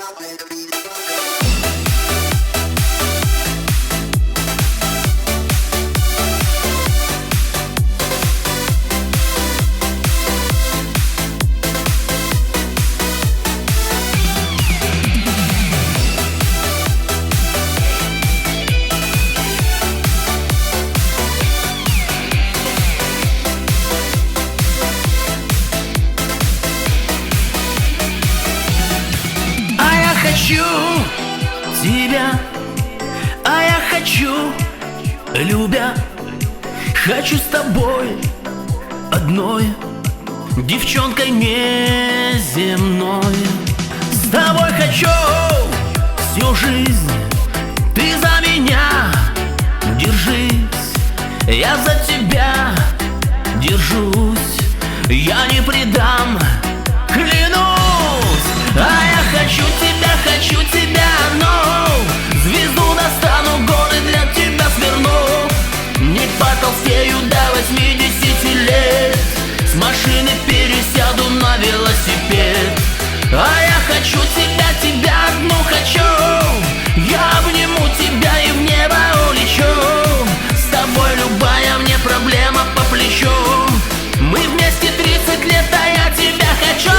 Хочу тебя, а я хочу, любя, хочу с тобой одной, девчонкой неземной. С тобой хочу всю жизнь, ты за меня держись, я за тебя держусь, я не предам, клянусь. А я хочу тебя, но звезду достану, горы для тебя сверну. Не потолстею до 80 лет, с машины пересяду на велосипед. А я хочу тебя одну хочу, я обниму тебя и в небо улечу. С тобой любая мне проблема по плечу. Мы вместе 30 лет, а я тебя хочу.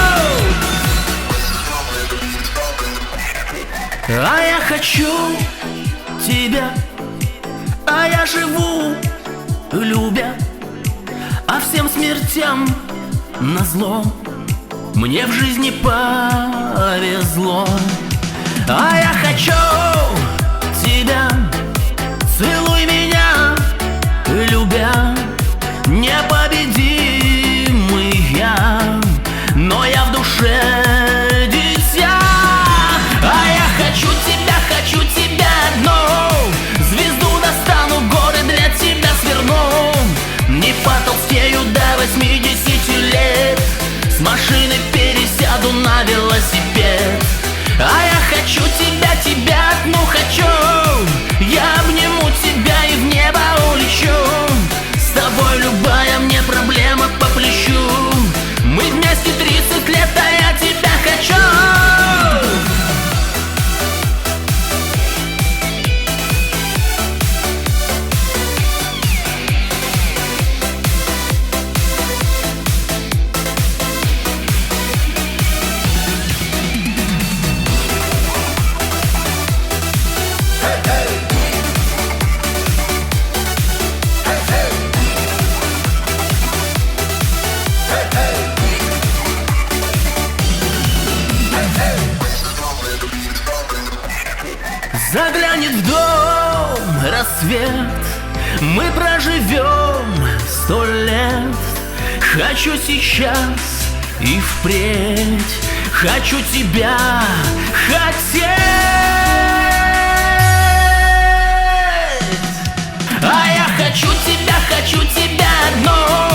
А я хочу тебя, а я живу, любя, а всем смертям назло мне в жизни повезло. А я хочу тебя, целуй меня, любя, непобедимый я, но я в душе дитя. А я хочу тебя одну, звезду достану, горы для тебя сверну. Не потолстею до 80 лет, с машины пересяду на велосипед. А я хочу тебя одну хочу, я обниму тебя и в небо улечу. С тобой любая мне проблема по плечу. Мы вместе 30 лет, а я тебя хочу. Заглянет в дом рассвет, мы проживем 100 лет. Хочу сейчас и впредь, хочу тебя хотеть. А я хочу тебя одну,